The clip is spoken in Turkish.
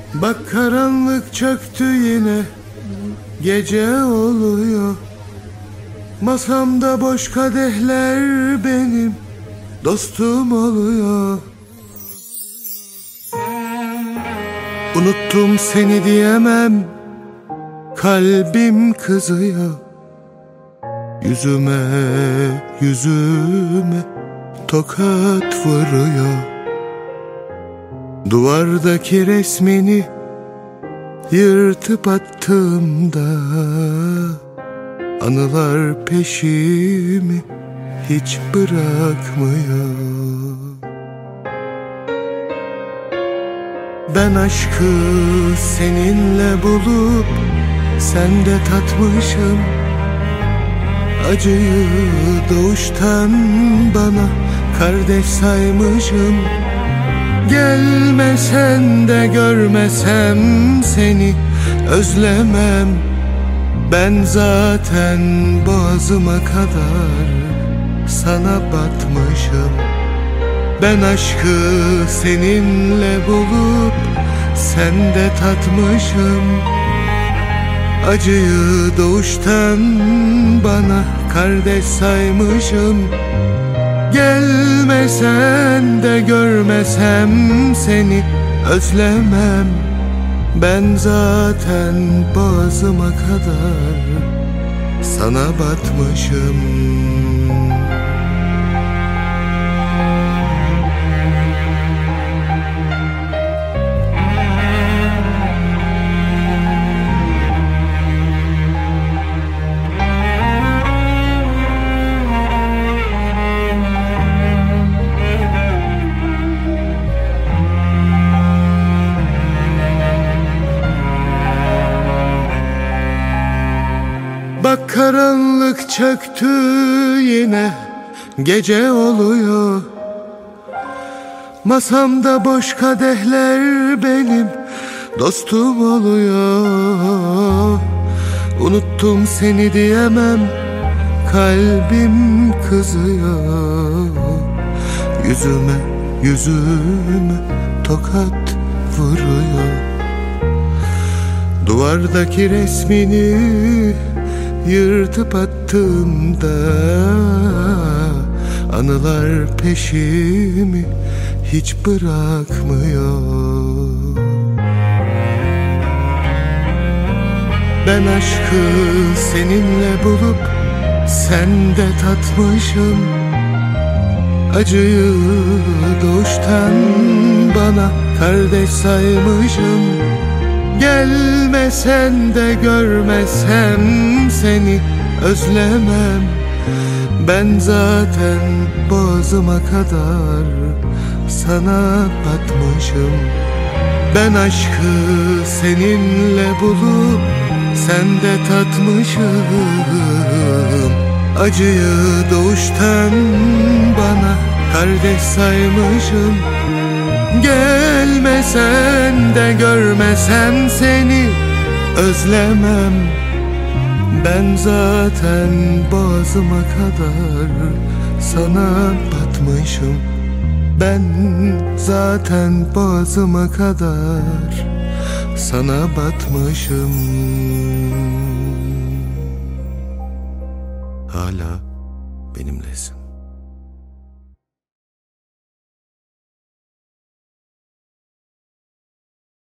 Bak karanlık çöktü yine, gece oluyor. Masamda boş kadehler benim dostum oluyor. Unuttum seni diyemem, kalbim kızıyor. Yüzüme yüzüme tokat vuruyor. Duvardaki resmini yırtıp attığımda anılar peşimi hiç bırakmıyor. Ben aşkı seninle bulup sende tatmışım. Acıyı doğuştan bana kardeş saymışım. Gelmesen de görmesem seni özlemem. Ben zaten boğazıma kadar sana batmışım. Ben aşkı seninle bulup sende tatmışım. Acıyı doğuştan bana kardeş saymışım. Gelmesen de görmesem seni özlemem. Ben zaten boğazıma kadar sana batmışım. Bak karanlık çöktü yine, gece oluyor. Masamda boş kadehler benim dostum oluyor. Unuttum seni diyemem, kalbim kızıyor. Yüzüme yüzüme tokat vuruyor. Duvardaki resmini yırtıp attığımda anılar peşimi hiç bırakmıyor. Ben aşkı seninle bulup sende tatmışım. Acıyı doğuştan bana kardeş saymışım. Gelmesen de görmesem seni özlemem. Ben zaten boğazıma kadar sana batmışım. Ben aşkı seninle bulup sende tatmışım. Acıyı doğuştan bana kardeş saymışım. Gelmesen de görmesem seni özlemem. Ben zaten boğazıma kadar sana batmışım. Ben zaten boğazıma kadar sana batmışım. Hala benimlesin.